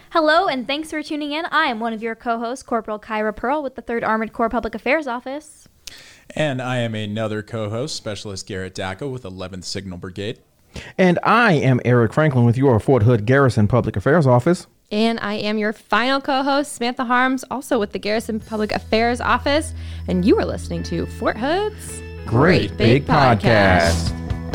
Hello, and thanks for tuning in. I am one of your co-hosts, Corporal Kyra Pearl with the 3rd Armored Corps Public Affairs Office. And I am another co-host, Specialist Garrett Dacko with 11th Signal Brigade. And I am Eric Franklin with your Fort Hood Garrison Public Affairs Office. And I am your final co-host, Samantha Harms, also with the Garrison Public Affairs Office. And you are listening to Fort Hood's Great Big Podcast.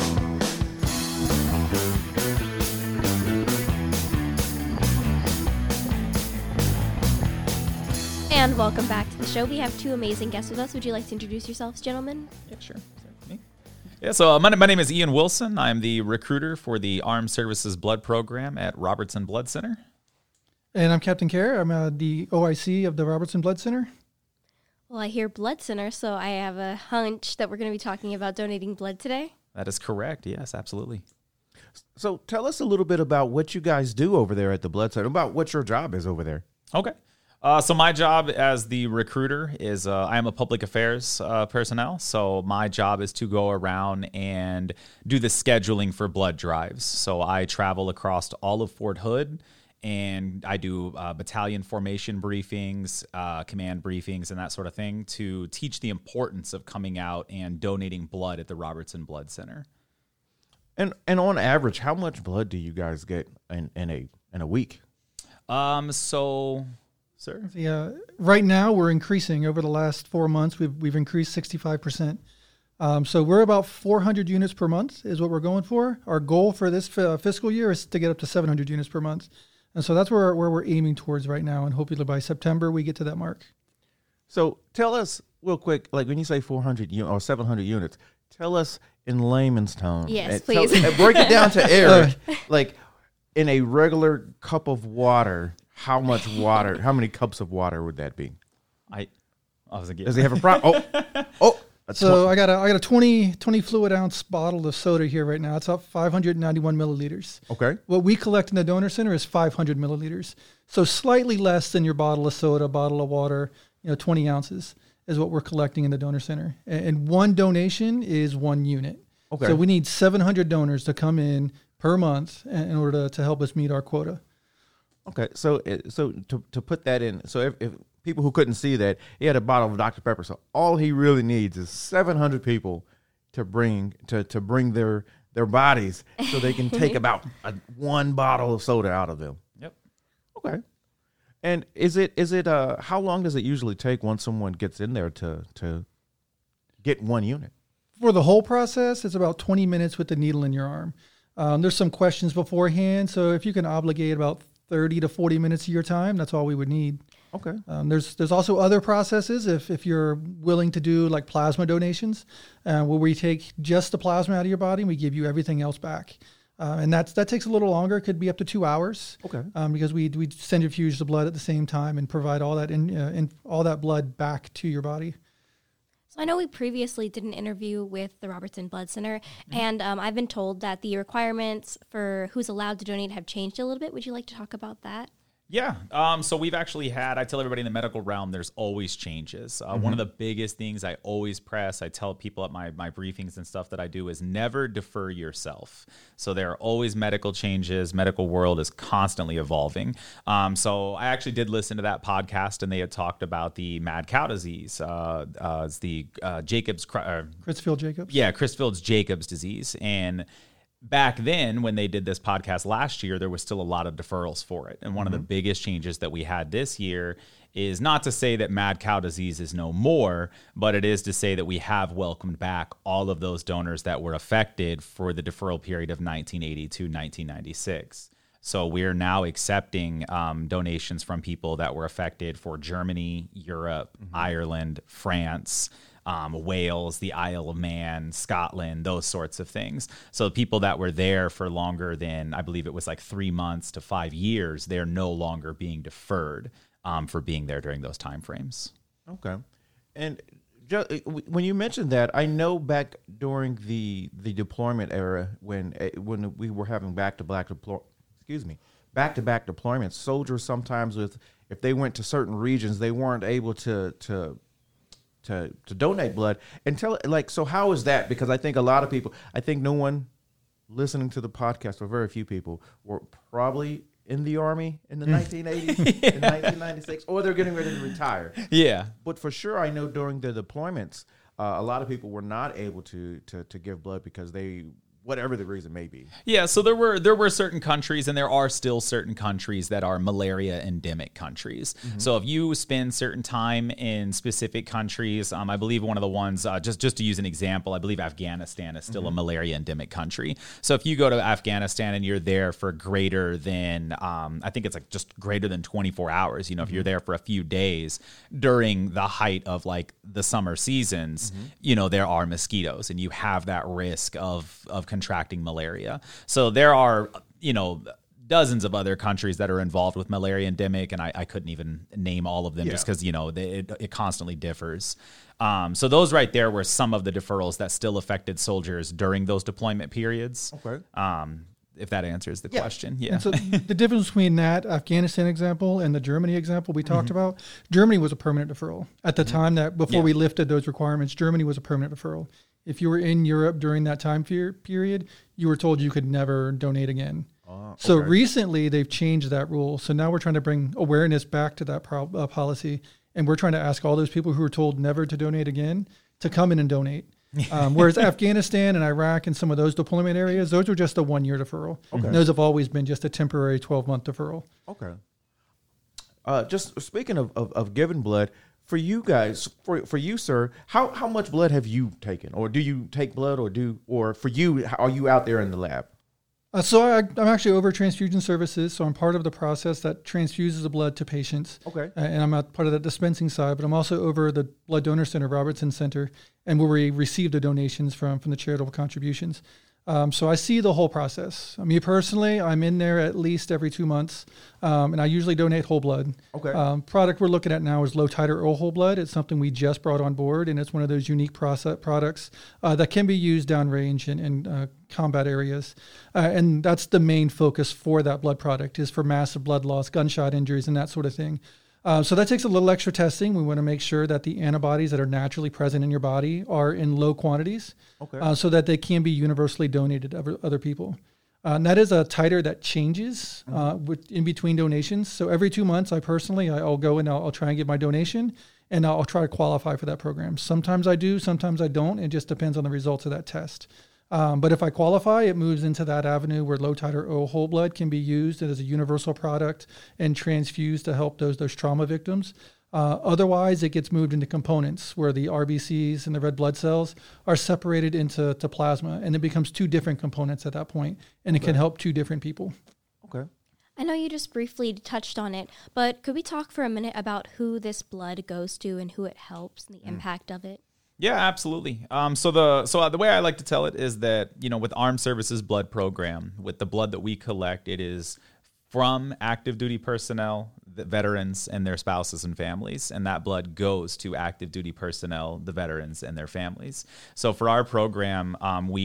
And welcome back to the show. We have 2 amazing guests with us. Would you like to introduce yourselves, gentlemen? Yeah, sure. Me? Yeah, so my name is Ian Wilson. I'm the recruiter for the Armed Services Blood Program at Robertson Blood Center. And I'm Captain Kerr. I'm the OIC of the Robertson Blood Center. Well, I hear blood center, so I have a hunch that we're going to be talking about donating blood today. That is correct. Yes, absolutely. So tell us a little bit about what you guys do over there at the Blood Center, about what your job is over there. Okay. So my job as the recruiter is I am a public affairs personnel. So my job is to go around and do the scheduling for blood drives. So I travel across all of Fort Hood, and I do battalion formation briefings, command briefings, and that sort of thing to teach the importance of coming out and donating blood at the Robertson Blood Center. And on average, how much blood do you guys get in a week? Sir? Yeah, right now we're increasing. Over the last 4 months, we've increased 65%. So we're about 400 units per month is what we're going for. Our goal for this fiscal year is to get up to 700 units per month. And so that's where we're aiming towards right now. And hopefully by September, we get to that mark. So tell us real quick, like when you say 400 or 700 units, tell us in layman's tone. Yes, please. Break it down to Eric. Like in a regular cup of water, how many cups of water would that be? Does he have a problem? So I got a 20 fluid ounce bottle of soda here right now. It's up 591 milliliters. Okay. What we collect in the donor center is 500 milliliters. So slightly less than your bottle of soda, bottle of water, 20 ounces is what we're collecting in the donor center. And one donation is 1 unit. Okay. So we need 700 donors to come in per month in order to help us meet our quota. Okay, so to put that in, so if people who couldn't see that, he had a bottle of Dr. Pepper. So all he really needs is 700 people to bring their bodies so they can take about 1 bottle of soda out of them. Yep. Okay. And is it how long does it usually take once someone gets in there to get 1 unit? For the whole process, it's about 20 minutes with the needle in your arm. There's some questions beforehand, so if you can obligate about 30 to 40 minutes of your time, that's all we would need. Okay. There's also other processes if you're willing to do like plasma donations, where we take just the plasma out of your body and we give you everything else back. And that takes a little longer. It could be up to 2 hours. Okay. Because we centrifuge the blood at the same time and provide all that all that blood back to your body. So I know we previously did an interview with the Robertson Blood Center, and I've been told that the requirements for who's allowed to donate have changed a little bit. Would you like to talk about that? Yeah. So we've actually had, I tell everybody in the medical realm, there's always changes. One of the biggest things I always press, I tell people at my briefings and stuff that I do is never defer yourself. So there are always medical changes. Medical world is constantly evolving. So I actually did listen to that podcast, and they had talked about the mad cow disease. It's the Creutzfeldt-Jacobs? Yeah, Creutzfeldt-Jacobs disease. And back then, when they did this podcast last year, there was still a lot of deferrals for it. And one of the biggest changes that we had this year is not to say that mad cow disease is no more, but it is to say that we have welcomed back all of those donors that were affected for the deferral period of 1980 to 1996. So we're now accepting donations from people that were affected for Germany, Europe, Ireland, France, Wales, the Isle of Man, Scotland, those sorts of things. So people that were there for longer than, I believe it was like 3 months to 5 years, they're no longer being deferred for being there during those time frames. Okay. And when you mentioned that, I know back during the deployment era when we were having back-to-back deployments, soldiers sometimes if they went to certain regions, they weren't able to donate blood. And so how is that? Because I think a lot of people, no one listening to the podcast, or very few people, were probably in the Army in the 1980s, in 1996, or they're getting ready to retire. Yeah. But for sure, I know during the deployments, a lot of people were not able to give blood because they, whatever the reason may be. Yeah, so there were certain countries, and there are still certain countries that are malaria endemic countries. So if you spend certain time in specific countries, I believe one of the ones, just to use an example, I believe Afghanistan is still a malaria endemic country. So if you go to Afghanistan and you're there for greater than, I think it's like just greater than 24 hours, if you're there for a few days during the height of like the summer seasons, there are mosquitoes, and you have that risk of contracting malaria. So there are, dozens of other countries that are involved with malaria endemic, and I couldn't even name all of them just because, it constantly differs. So those right there were some of the deferrals that still affected soldiers during those deployment periods. Okay. If that answers the question. Yeah. And so the difference between that Afghanistan example and the Germany example we talked about, Germany was a permanent deferral. At the time that before we lifted those requirements, Germany was a permanent deferral. If you were in Europe during that time period, you were told you could never donate again. So recently they've changed that rule. So now we're trying to bring awareness back to that policy. And we're trying to ask all those people who were told never to donate again to come in and donate. Whereas Afghanistan and Iraq and some of those deployment areas, those were just a 1-year deferral. Okay. Those have always been just a temporary 12-month deferral. Okay. Just speaking of giving blood, for you guys, for you, sir, how much blood have you taken? Or do you take blood or for you, are you out there in the lab? So I'm actually over transfusion services. So I'm part of the process that transfuses the blood to patients. Okay. And I'm not part of the dispensing side, but I'm also over the Blood Donor Center, Robertson Center, and where we receive the donations from the charitable contributions. So I see the whole process. Me personally, I'm in there at least every 2 months, and I usually donate whole blood. Okay. Product we're looking at now is low titer oral whole blood. It's something we just brought on board, and it's one of those unique products that can be used downrange in combat areas. And that's the main focus for that blood product, is for massive blood loss, gunshot injuries, and that sort of thing. So that takes a little extra testing. We want to make sure that the antibodies that are naturally present in your body are in low quantities, so that they can be universally donated to other people. And that is a titer that changes in between donations. So every 2 months, I'll go and I'll try and get my donation, and I'll try to qualify for that program. Sometimes I do, sometimes I don't. It just depends on the results of that test. But if I qualify, it moves into that avenue where low titer oral whole blood can be used as a universal product and transfused to help those trauma victims. Otherwise, it gets moved into components where the RBCs and the red blood cells are separated into plasma, and it becomes 2 different components at that point, and it can help 2 different people. Okay. I know you just briefly touched on it, but could we talk for a minute about who this blood goes to and who it helps and the impact of it? Yeah, absolutely. So the way I like to tell it is that, with Armed Services Blood Program, with the blood that we collect, it is from active duty personnel, the veterans, and their spouses and families. And that blood goes to active duty personnel, the veterans, and their families. So for our program,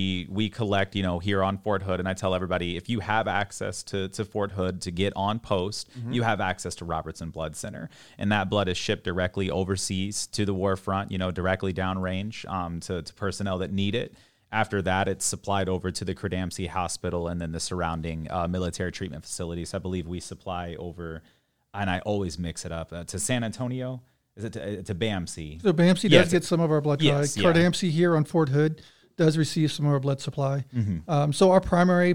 we collect, here on Fort Hood. And I tell everybody, if you have access to Fort Hood to get on post, you have access to Robertson Blood Center. And that blood is shipped directly overseas to the war front, directly downrange to personnel that need it. After that, it's supplied over to the Credamsey Hospital and then the surrounding military treatment facilities. I believe we supply over, and I always mix it up, to San Antonio. Is it to BAMC? So BAMC does get some of our blood supply. Credamsey here on Fort Hood does receive some of our blood supply. So our primary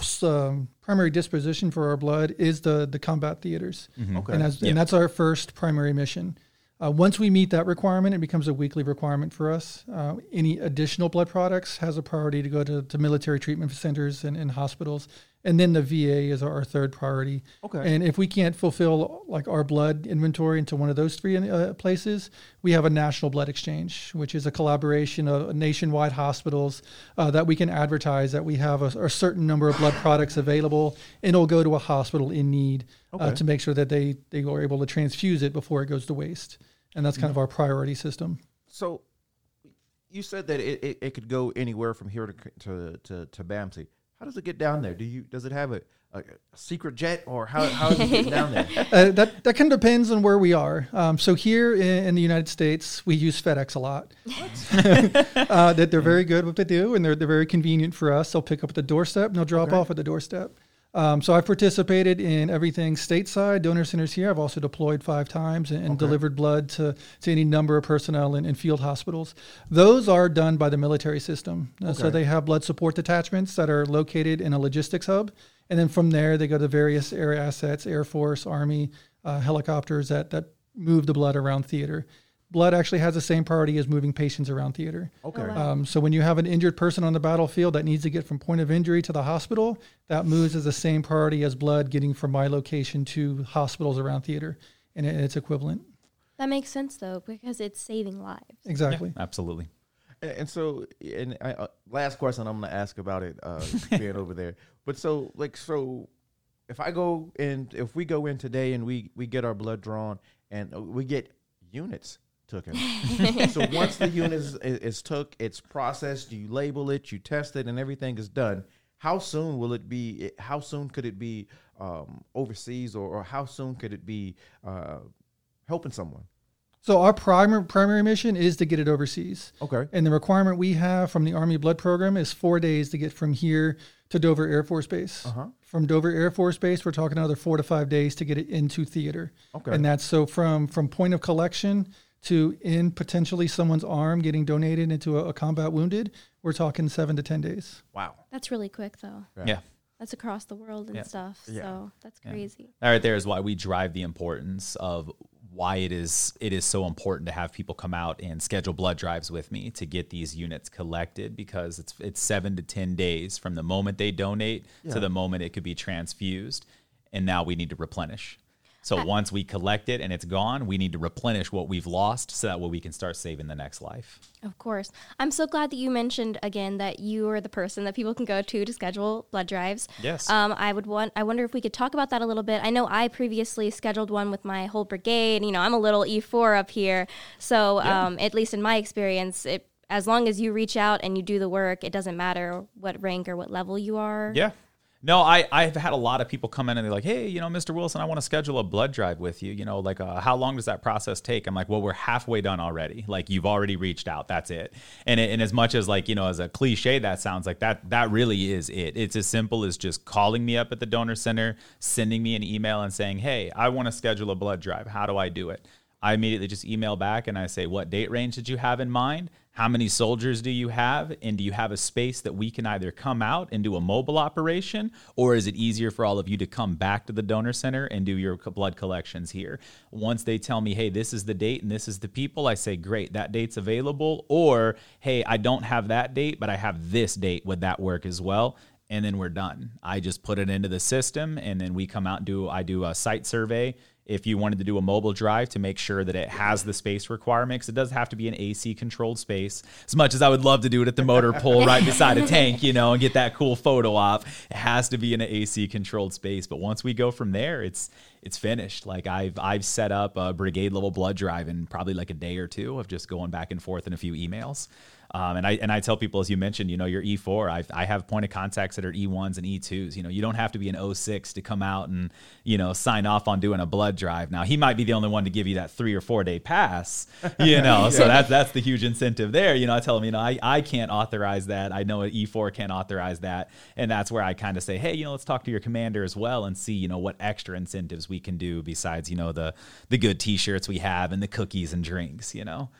disposition for our blood is the combat theaters. Okay. And that's our first primary mission. Once we meet that requirement, it becomes a weekly requirement for us. Any additional blood products has a priority to go to military treatment centers and hospitals. And then the VA is our third priority. Okay. And if we can't fulfill like our blood inventory into one of those 3 places, we have a national blood exchange, which is a collaboration of nationwide hospitals that we can advertise that we have a certain number of blood products available, and it'll go to a hospital in need to make sure that they are able to transfuse it before it goes to waste. And that's kind of our priority system. So you said that it could go anywhere from here to BAMC. How does it get down there? Does it have a secret jet, or how does it get down there? That kind of depends on where we are. So here in the United States, we use FedEx a lot. That they're very good at what they do, and they're very convenient for us. They'll pick up at the doorstep and they'll drop off at the doorstep. So I've participated in everything stateside, donor centers here. I've also deployed 5 times and delivered blood to any number of personnel in field hospitals. Those are done by the military system. So they have blood support detachments that are located in a logistics hub. And then from there, they go to various air assets, Air Force, Army, helicopters that move the blood around theater. Blood actually has the same priority as moving patients around theater. Okay. So when you have an injured person on the battlefield that needs to get from point of injury to the hospital, that moves as the same priority as blood getting from my location to hospitals around theater, and it's equivalent. That makes sense, though, because it's saving lives. Exactly. Yeah, absolutely. And so, last question I'm going to ask about it being over there. But so if we go in today and we get our blood drawn and we get units taken. So once the unit is took, it's processed, you label it, you test it, and everything is done. How soon will it be? How soon could it be overseas, or how soon could it be helping someone? So our primary mission is to get it overseas. Okay. And the requirement we have from the Army Blood Program is 4 days to get from here to Dover Air Force Base. From Dover Air Force Base, we're talking another 4 to 5 days to get it into theater. Okay. And that's so from point of collection to in potentially someone's arm getting donated into a combat wounded, we're talking 7 to 10 days. Wow. That's really quick, though. Yeah. That's across the world and stuff. Yeah. So that's crazy. That right there is why we drive the importance of why it is so important to have people come out and schedule blood drives with me to get these units collected, because it's 7 to 10 days from the moment they donate to the moment it could be transfused, and now we need to replenish. So once we collect it and it's gone, we need to replenish what we've lost so that way we can start saving the next life. Of course. I'm so glad that you mentioned again that you are the person that people can go to schedule blood drives. Yes. I wonder if we could talk about that a little bit. I know I previously scheduled one with my whole brigade. You know, I'm a little E4 up here. So at least in my experience, as long as you reach out and you do the work, it doesn't matter what rank or what level you are. Yeah. No, I've had a lot of people come in and they're like, hey, Mr. Wilson, I want to schedule a blood drive with you. How long does that process take? I'm like, well, we're halfway done already. Like, you've already reached out. That's it. And as much as as a cliche that sounds like, that really is it. It's as simple as just calling me up at the donor center, sending me an email and saying, hey, I want to schedule a blood drive. How do I do it? I immediately just email back and I say, what date range did you have in mind? How many soldiers do you have? And do you have a space that we can either come out and do a mobile operation, or is it easier for all of you to come back to the donor center and do your blood collections here? Once they tell me, hey, this is the date and this is the people, I say, great, that date's available. Or, hey, I don't have that date, but I have this date. Would that work as well? And then we're done. I just put it into the system, and then we come out and I do a site survey. If you wanted to do a mobile drive to make sure that it has the space requirement, because it does have to be an AC controlled space. As much as I would love to do it at the motor pool right beside a tank, and get that cool photo op, it has to be in an AC controlled space. But once we go from there, it's finished. Like, I've set up a brigade level blood drive in probably like a day or two of just going back and forth in a few emails. And I tell people, as you mentioned, you're E4. I have point of contacts that are E1s and E2s. You don't have to be an 06 to come out and, sign off on doing a blood drive. Now, he might be the only one to give you that 3 or 4 day pass, so that's the huge incentive there. I tell him, I can't authorize that. I know an E4 can't authorize that. And that's where I kind of say, hey, let's talk to your commander as well and see, what extra incentives we can do besides, the good T-shirts we have and the cookies and drinks,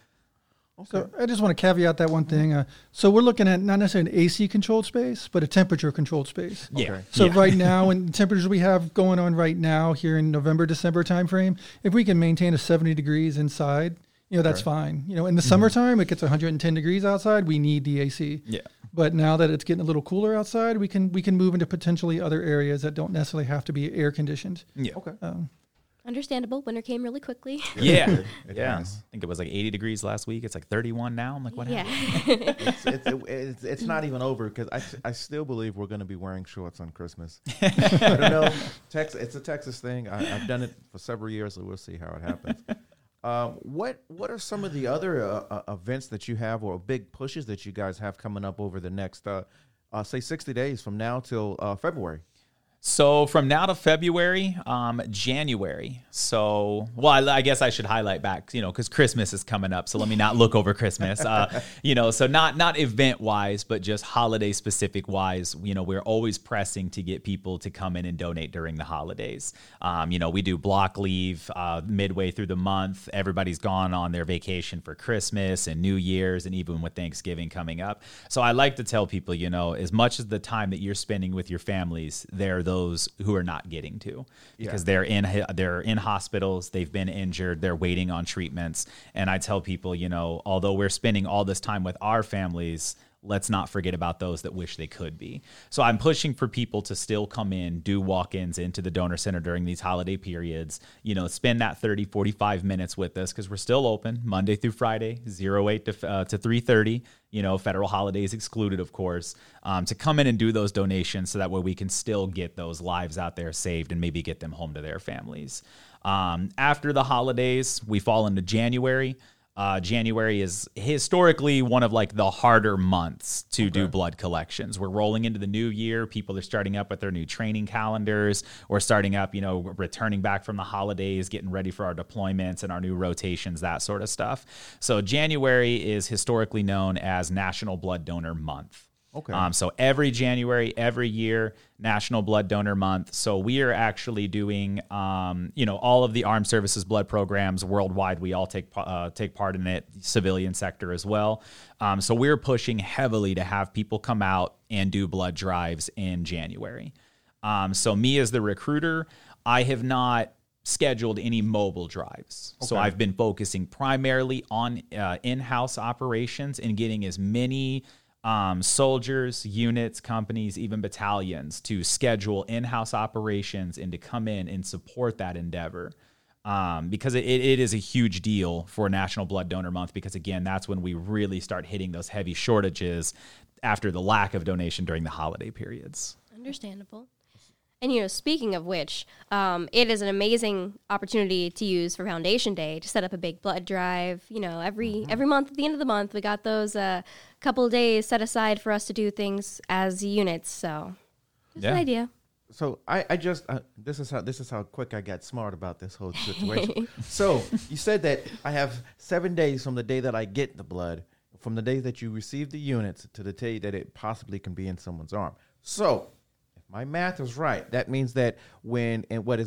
Okay. So I just want to caveat that one thing. So we're looking at not necessarily an AC controlled space, but a temperature controlled space. Yeah. So right now, in the temperatures we have going on right now here in November, December timeframe, if we can maintain a 70 degrees inside, that's fine. In the summertime, it gets 110 degrees outside. We need the AC. Yeah. But now that it's getting a little cooler outside, we can move into potentially other areas that don't necessarily have to be air conditioned. Yeah. Okay. Understandable. Winter came really quickly. Yeah. Yeah. I think it was like 80 degrees last week. It's like 31 now. I'm like, what happened? It's not even over, because I still believe we're going to be wearing shorts on Christmas. I don't know. It's a Texas thing. I've done it for several years, so we'll see how it happens. What are some of the other events that you have, or big pushes that you guys have coming up over the next, say, 60 days from now till February? So from now to February, January. So, well, I guess I should highlight back, because Christmas is coming up. So let me not look over Christmas. So not event wise, but just holiday specific wise. We're always pressing to get people to come in and donate during the holidays. We do block leave midway through the month. Everybody's gone on their vacation for Christmas and New Year's, and even with Thanksgiving coming up. So I like to tell people, as much as the time that you're spending with your families, they're those who are not getting to, because they're in hospitals, they've been injured, they're waiting on treatments. And I tell people, although we're spending all this time with our families, let's not forget about those that wish they could be. So I'm pushing for people to still come in, do walk-ins into the donor center during these holiday periods, spend that 30, 45 minutes with us, because we're still open Monday through Friday, 08 to 3:30, federal holidays excluded, of course, to come in and do those donations so that way we can still get those lives out there saved and maybe get them home to their families. After the holidays, we fall into January. January is historically one of the harder months to do blood collections. We're rolling into the new year. People are starting up with their new training calendars. We're starting up, returning back from the holidays, getting ready for our deployments and our new rotations, that sort of stuff. So January is historically known as National Blood Donor Month. Okay. So every January, every year, National Blood Donor Month. So we are actually doing, all of the armed services blood programs worldwide. We all take part in it, civilian sector as well. So we're pushing heavily to have people come out and do blood drives in January. So me as the recruiter, I have not scheduled any mobile drives. Okay. So I've been focusing primarily on in-house operations and getting as many soldiers, units, companies, even battalions to schedule in-house operations and to come in and support that endeavor. Because it is a huge deal for National Blood Donor Month, because again, that's when we really start hitting those heavy shortages after the lack of donation during the holiday periods. Understandable. And, speaking of which, it is an amazing opportunity to use for Foundation Day to set up a big blood drive. Every month at the end of the month, we got those couple of days set aside for us to do things as units. So, just an idea. So I just this is how quick I got smart about this whole situation. So you said that I have 7 days from the day that I get the blood, from the day that you receive the units to the day that it possibly can be in someone's arm. So my math is right. That means that in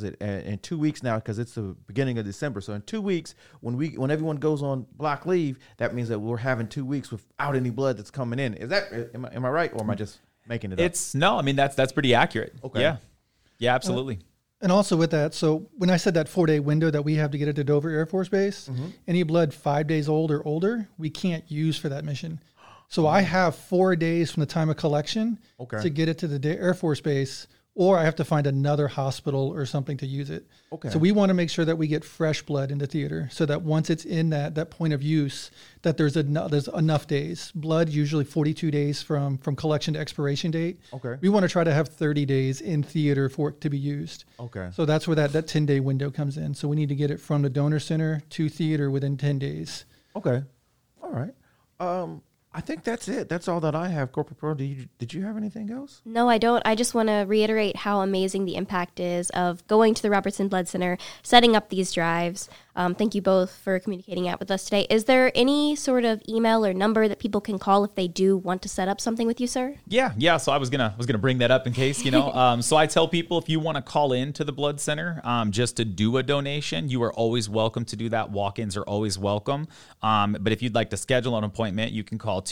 2 weeks now, because it's the beginning of December. So in 2 weeks, when everyone goes on block leave, that means that we're having 2 weeks without any blood that's coming in. Is that am I right, or am I just making it up? That's pretty accurate. Okay. Yeah, absolutely. And also with that, so when I said that 4-day window that we have to get it to Dover Air Force Base, any blood 5 days old or older, we can't use for that mission. So I have 4 days from the time of collection to get it to the Air Force Base, or I have to find another hospital or something to use it. Okay. So we want to make sure that we get fresh blood into theater, so that once it's in that point of use, that there's enough days. Blood usually 42 days from collection to expiration date. Okay. We want to try to have 30 days in theater for it to be used. Okay. So that's where that 10-day window comes in. So we need to get it from the donor center to theater within 10 days. Okay. All right. I think that's it. That's all that I have. Corporal Pearl, did you have anything else? No, I don't. I just want to reiterate how amazing the impact is of going to the Robertson Blood Center, setting up these drives. Thank you both for communicating out with us today. Is there any sort of email or number that people can call if they do want to set up something with you, sir? Yeah. So I was gonna bring that up in case, so I tell people, if you want to call in to the Blood Center just to do a donation, you are always welcome to do that. Walk-ins are always welcome. But if you'd like to schedule an appointment, you can call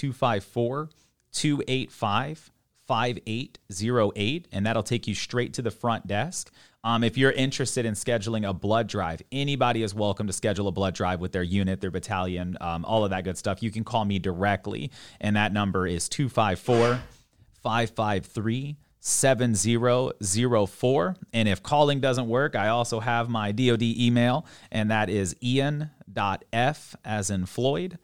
254-285-5808, and that'll take you straight to the front desk. If you're interested in scheduling a blood drive, anybody is welcome to schedule a blood drive with their unit, their battalion, all of that good stuff. You can call me directly, and that number is 254-553-7004. And if calling doesn't work, I also have my DoD email, and that is ian.f as in Floyd,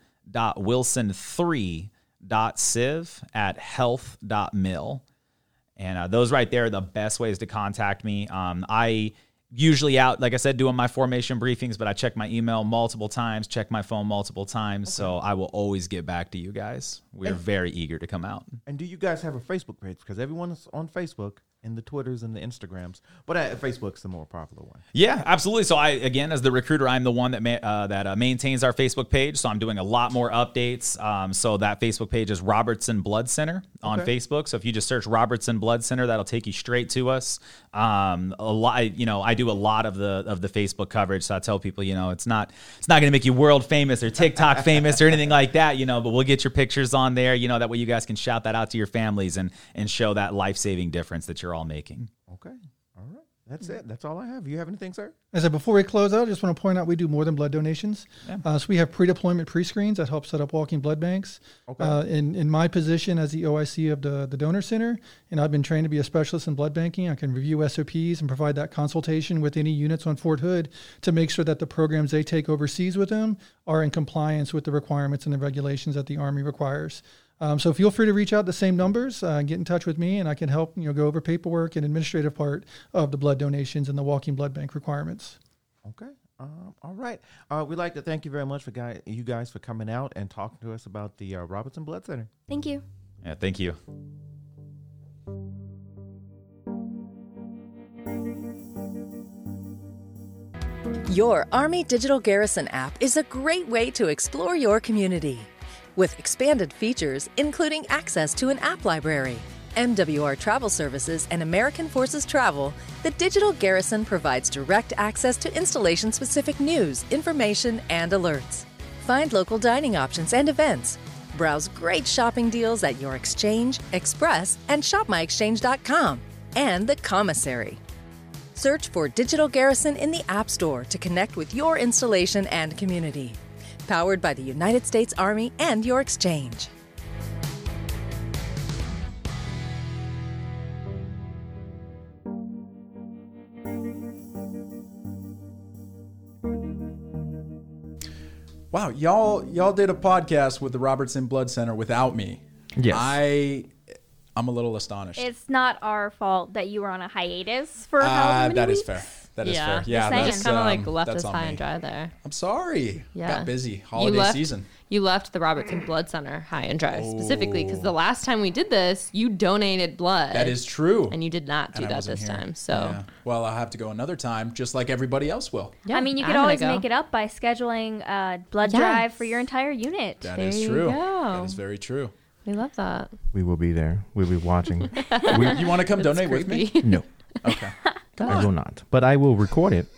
.wilson3.civ@health.mil. And those right there are the best ways to contact me. I usually out, like I said, doing my formation briefings, but I check my email multiple times, check my phone multiple times. Okay. So I will always get back to you guys. We're very eager to come out. And do you guys have a Facebook page? Because everyone's on Facebook. and the Twitters and the Instagrams, but Facebook's the more popular one. Yeah, absolutely. So I, again, as the recruiter, I'm the one that maintains our Facebook page. So I'm doing a lot more updates. So that Facebook page is Robertson Blood Center on Facebook. So if you just search Robertson Blood Center, that'll take you straight to us. A lot, I do a lot of the Facebook coverage. So I tell people, it's not going to make you world famous or TikTok famous or anything like that, but we'll get your pictures on there. That way you guys can shout that out to your families and show that life-saving difference that you're all making. Okay. All right. That's it. That's all I have. You have anything, sir? As I said, before we close out, I just want to point out we do more than blood donations. Yeah. So we have pre-deployment pre-screens that help set up walking blood banks. Okay. In my position as the OIC of the donor center, and I've been trained to be a specialist in blood banking, I can review SOPs and provide that consultation with any units on Fort Hood to make sure that the programs they take overseas with them are in compliance with the requirements and the regulations that the Army requires. So feel free to reach out the same numbers, get in touch with me, and I can help go over paperwork and administrative part of the blood donations and the walking blood bank requirements. Okay. All right. We'd like to thank you very much for you guys for coming out and talking to us about the Robertson Blood Center. Thank you. Yeah, thank you. Your Army Digital Garrison app is a great way to explore your community. With expanded features, including access to an app library, MWR Travel Services, and American Forces Travel, the Digital Garrison provides direct access to installation-specific news, information, and alerts. Find local dining options and events. Browse great shopping deals at your Exchange, Express, and ShopMyExchange.com, and the Commissary. Search for Digital Garrison in the App Store to connect with your installation and community. Powered by the United States Army and your Exchange. Wow, y'all did a podcast with the Robertson Blood Center without me. Yes. I'm a little astonished. It's not our fault that you were on a hiatus for however many that weeks. is fair. That is fair. Just Yeah, saying. that's kind of like left that's us on high me. and dry there. I'm sorry. Yeah. Got busy. Holiday season. You left the Robertson Blood Center high and dry, specifically because the last time we did this, you donated blood. That is true. And you did not do And I that wasn't this here. time. So, Yeah. Well, I'll have to go another time, just like everybody else will. yeah, I mean, you I'm could gonna always go. make it up by scheduling a blood Yes. drive for your entire unit. That There is you true. go. That is very true. We love that. We will be there. We'll be watching. You want to come It's donate with me? creepy. No, Okay. I will not. But I will record it.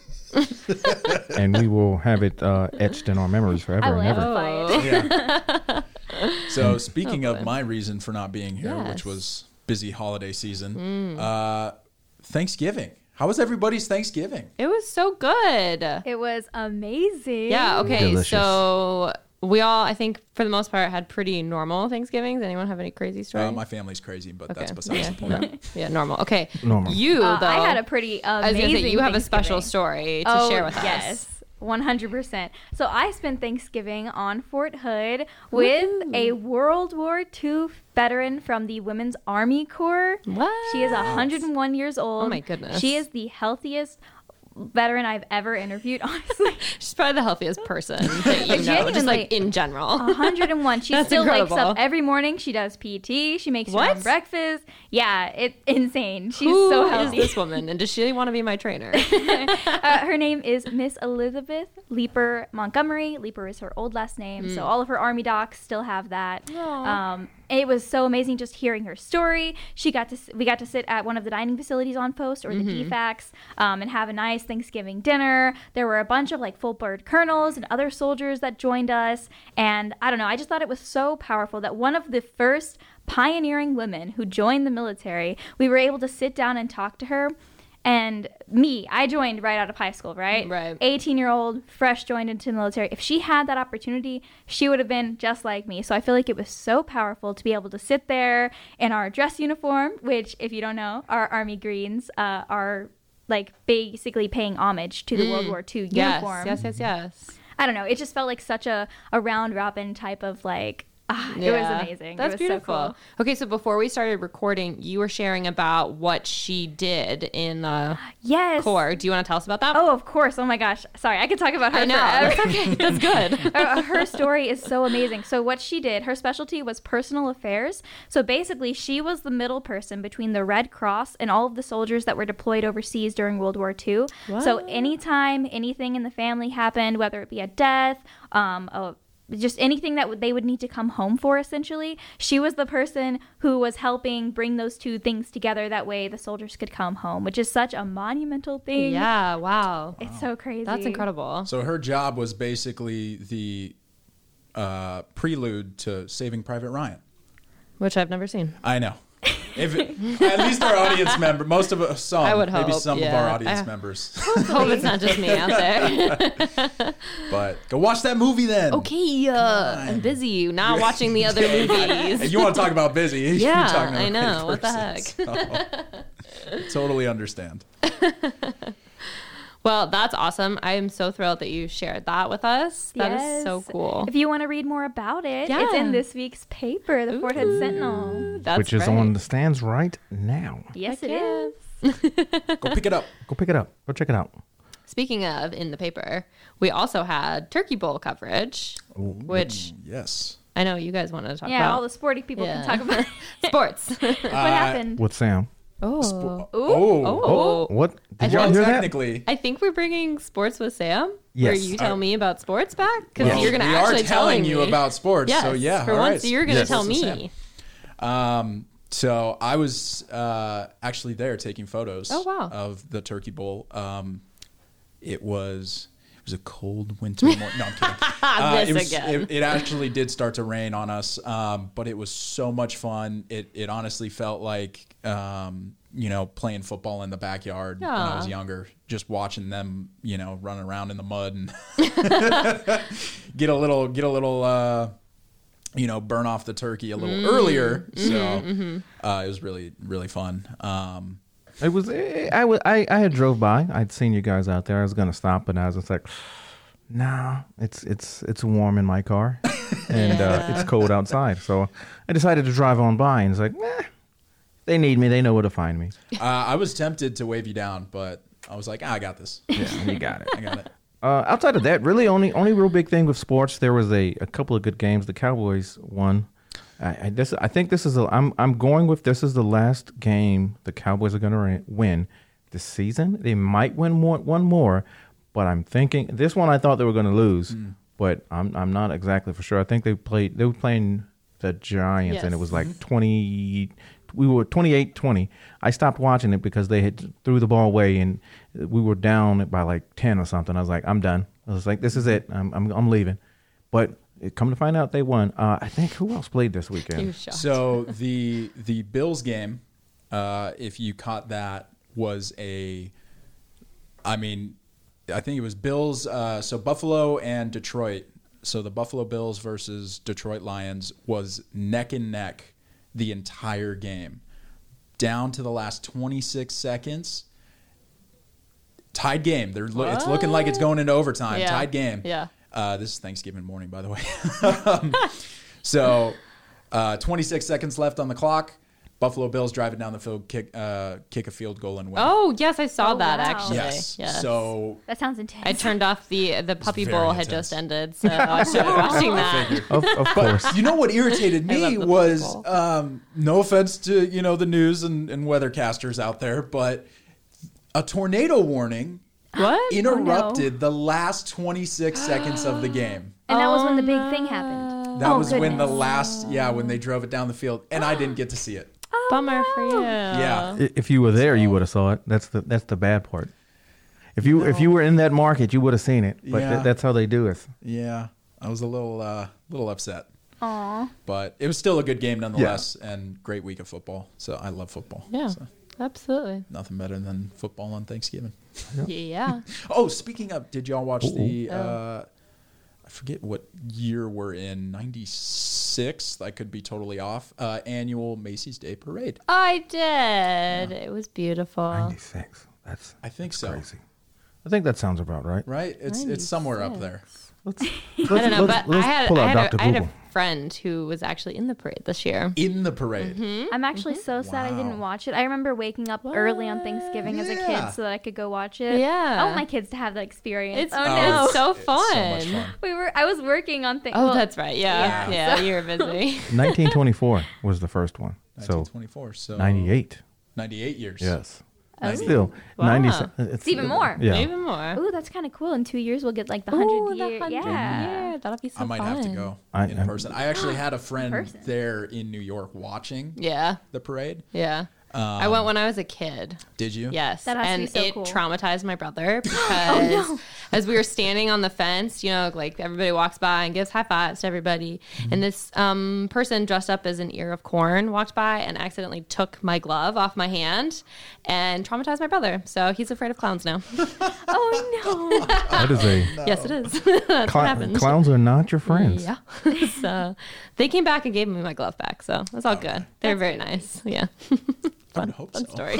And we will have it etched in our memories forever I will and ever. amplify it. Yeah. So speaking of my reason for not being here, Yes. which was busy holiday season, Thanksgiving. How was everybody's Thanksgiving? It was so good. It was amazing. Yeah, okay. Delicious. So we all, I think, for the most part, had pretty normal Thanksgivings. Anyone have any crazy stories? My family's crazy, but Okay. that's besides the yeah, point. no. Yeah, normal. Okay. Normal. You, though. I had a pretty I was amazing gonna say, you have a special Thanksgiving. story to share with us. Yes, 100%. So I spent Thanksgiving on Fort Hood with a World War II veteran from the Women's Army Corps. What? She is 101 years old. Oh my goodness. She is the healthiest veteran I've ever interviewed, honestly. She's probably the healthiest person that you know, just like in general. 101. She That's still incredible. wakes up every morning. She does PT. She makes her What? own breakfast. Yeah, it's insane. She's Who so is healthy. this woman? And does she want to be my trainer? Her name is Miss Elizabeth Leeper Montgomery. Leeper is her old last name, so all of her Army docs still have that. It was so amazing just hearing her story. We got to sit at one of the dining facilities on post, or the DFACs, and have a nice Thanksgiving dinner. There were a bunch of like full bird colonels and other soldiers that joined us, and I don't know, I just thought it was so powerful that one of the first pioneering women who joined the military, we were able to sit down and talk to her. And me, I joined right out of high school, right? Right. 18-year-old, fresh joined into the military. If she had that opportunity, she would have been just like me. So I feel like it was so powerful to be able to sit there in our dress uniform, which, if you don't know, our Army greens are like basically paying homage to the World War II uniform. Yes. I don't know. It just felt like such a round robin type of like It was amazing. That's it was beautiful. So cool. Okay, so before we started recording, you were sharing about what she did in Yes. core. Do you want to tell us about that? Oh, of course. Oh my gosh. Sorry, I could talk about her I know. forever. That's okay. That's good. Her story is so amazing. So what she did, her specialty was personal affairs. So basically, she was the middle person between the Red Cross and all of the soldiers that were deployed overseas during World War II. So anytime anything in the family happened, whether it be a death, just anything that they would need to come home for, essentially, she was the person who was helping bring those two things together. That way the soldiers could come home, which is such a monumental thing. Yeah, wow. It's so crazy. That's incredible. So her job was basically the prelude to Saving Private Ryan. Which I've never seen. I know. At least our audience member, most of us, I would maybe hope, some of yeah. our audience members. Hope it's not just me out there. But go watch that movie then. Okay, I'm busy, not watching the other movies. If you want to talk about busy, you're Yeah, talking to the I know. right What the person, so, totally understand. Well, that's awesome. I am so thrilled that you shared that with us. That is so cool. If you want to read more about it, it's in this week's paper, the Fort Hood Sentinel. That's Which is great. on the stands right now. Yes, Heck it is. Go pick it up. Go pick it up. Go check it out. Speaking of in the paper, we also had Turkey Bowl coverage, which Yes. I know you guys wanted to talk Yeah, about. all the sporty people Yeah. can talk about Sports. what happened. With Sam. Oh. What? Did Well, y'all hear that? technically, I think we're bringing Sports with Sam, where Yes. you tell me about sports back, because well, you're going to we actually are telling you me. about sports. Yes, So yeah, for all once right. you're going to Yes. tell Sports with me. Sam. So I was actually there taking photos Oh, wow. of the Turkey Bowl. It was a cold winter morning. No, I'm kidding. Again. It actually did start to rain on us, but it was so much fun. It honestly felt like playing football in the backyard when I was younger, just watching them run around in the mud and get a little burn off the turkey a little earlier. So it was really, really fun. It was. I had drove by. I'd seen you guys out there. I was gonna stop, but I was just like, nah. It's warm in my car, and it's cold outside. So I decided to drive on by, and it's like, they need me. They know where to find me. I was tempted to wave you down, but I was like, I got this. Yeah, you got it. I got it. Outside of that, really, only real big thing with sports. There was a couple of good games. The Cowboys won. I think this is. I'm going with this is the last game the Cowboys are going to win this season. They might win one more, but I'm thinking this one I thought they were going to lose, but I'm not exactly for sure. I think they were playing the Giants, and it was like 20. We were 28-20. I stopped watching it because they had threw the ball away, and we were down by like 10 or something. I was like, I'm done. I was like, this is it. I'm leaving. But come to find out, they won. I think who else played this weekend? So the Bills game, if you caught that, was I think it was Bills. So Buffalo and Detroit. So the Buffalo Bills versus Detroit Lions was neck and neck the entire game, down to the last 26 seconds. Tied game. It's looking like it's going into overtime. Yeah. Tied game. Yeah. This is Thanksgiving morning, by the way. So 26 seconds left on the clock. Buffalo Bills drive it down the field, kick a field goal and win. Oh, yes, I saw that, wow. actually. Yes. Yes. So That sounds intense. I turned off the Puppy very Bowl had intense. just ended, so I started watching that. Of course. you know what irritated I love me the was football. no offense to the news and weathercasters out there, but a tornado warning What? interrupted the last 26 seconds of the game. and that was when the big thing happened. That was when the goodness. last when they drove it down the field, and I didn't get to see it. Bummer for you. Yeah. If you were there, you would have saw it. That's the bad part. If you were in that market, you would have seen it. But Yeah. that's how they do it. Yeah, I was a little upset. Aw. But it was still a good game nonetheless, and great week of football. So I love football. Yeah, So absolutely. nothing better than football on Thanksgiving. Yeah. Oh, speaking of, did y'all watch I forget what year we're in, 96? I could be totally off. Annual Macy's Day Parade. I did. It was beautiful. 96. That's I think so. crazy. I think that sounds about right. Right? It's somewhere up there. Let's I don't know, but let's I had pull out a Dr. Google. friend who was actually in the parade this year. In the parade. I'm actually so sad I didn't watch it. I remember waking up early on Thanksgiving as a Yeah. kid so that I could go watch it. Yeah. I want my kids to have that experience. It's, oh no. it's so It's fun. so much fun. I was working on things. Oh, that's right. Yeah. yeah. You were busy. 1924 was the first one. So 1924. So 98. 98 years. Yes. Oh. Still, Wow. 90. It's even more. Yeah. Even more. Ooh, that's kind of cool. In 2 years, we'll get like the Ooh, 100 the year. 100 Yeah. year. That'll be so I might fun. have to go I- in person. I actually had a friend person. there in New York watching Yeah. the parade. Yeah. I went when I was a kid. Did you? Yes. That has to and be so it cool. traumatized my brother because as we were standing on the fence, like everybody walks by and gives high fives to everybody. And this person dressed up as an ear of corn walked by and accidentally took my glove off my hand and traumatized my brother. So he's afraid of clowns now. Oh That is a. Yes, it is. That's what happened. Clowns are not your friends. Yeah. So they came back and gave me my glove back. So that's all good. They're very nice. Yeah. I would hope so. Story.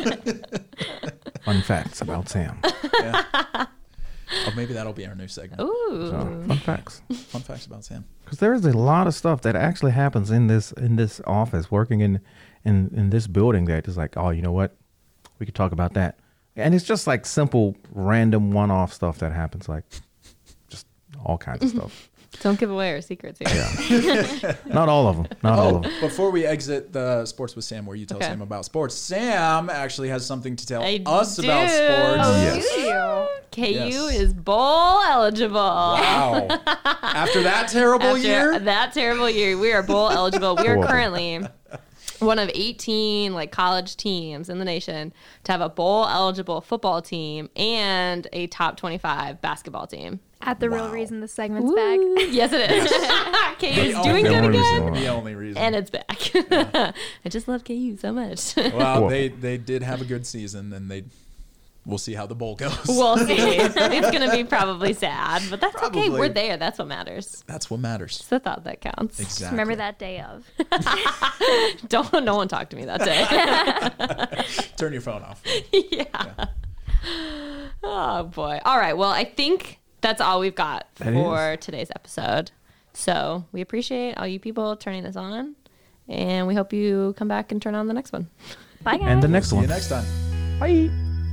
Fun facts about Sam. Yeah. Oh, maybe that'll be our new segment. Ooh. So, fun facts. Fun facts about Sam. Because there is a lot of stuff that actually happens in this office, working in this building that is like, oh, you know what? We could talk about that. And it's just like simple, random, one-off stuff that happens, like just all kinds of stuff. Don't give away our secrets here. Yeah. Not all of them. Not all of them. Before we exit the Sports with Sam, where you tell Okay. Sam about sports, Sam actually has something to tell I us do. about sports. no. Yes. KU Yes. is bowl eligible. Wow. After that terrible After year? that terrible year, we are bowl eligible. We are Horrible. currently one of 18 college teams in the nation to have a bowl eligible football team and a top 25 basketball team. At the real reason the segment's back. Yes, it is. KU is doing only good reason again. why. The only reason. And it's back. I just love KU so much. Well, Well. they did have a good season, and we'll see how the bowl goes. We'll see. It's going to be probably sad, but that's okay. Probably. We're there. That's what matters. That's what matters. It's the thought that counts. Exactly. Just remember that day of. No one talked to me that day. Turn your phone off. Yeah. Oh boy. All right. Well, I think that's all we've got That for today's episode. So we appreciate all you people turning this on, and we hope you come back and turn on the next one. Bye, guys. And the next See you one. next time. Bye.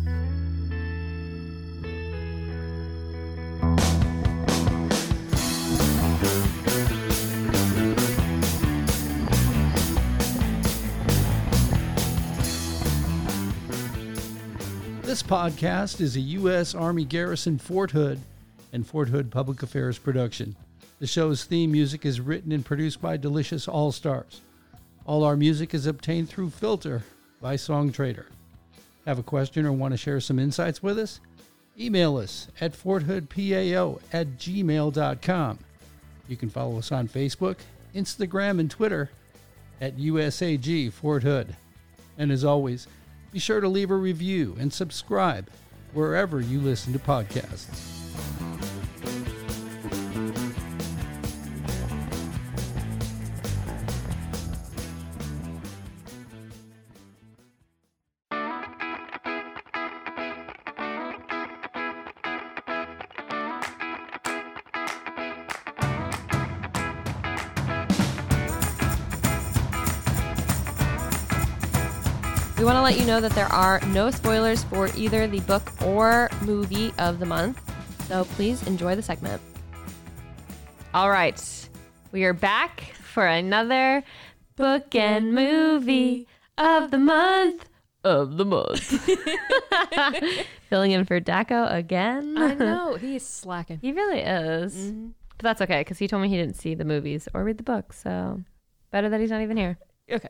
This podcast is a U.S. Army Garrison Fort Hood and Fort Hood Public Affairs production. The show's theme music is written and produced by Delicious All Stars. All our music is obtained through Filter by Songtrader. Have a question or want to share some insights with us? Email us at forthoodpao@gmail.com. You can follow us on Facebook, Instagram, and Twitter at USAG Fort Hood. And as always, be sure to leave a review and subscribe wherever you listen to podcasts. We want to let you know that there are no spoilers for either the book or movie of the month. So please enjoy the segment. All right. We are back for another book and movie of the month. Filling in for Daco again. I know. He's slacking. He really is. But that's okay, because he told me he didn't see the movies or read the book. So better that he's not even here. Okay.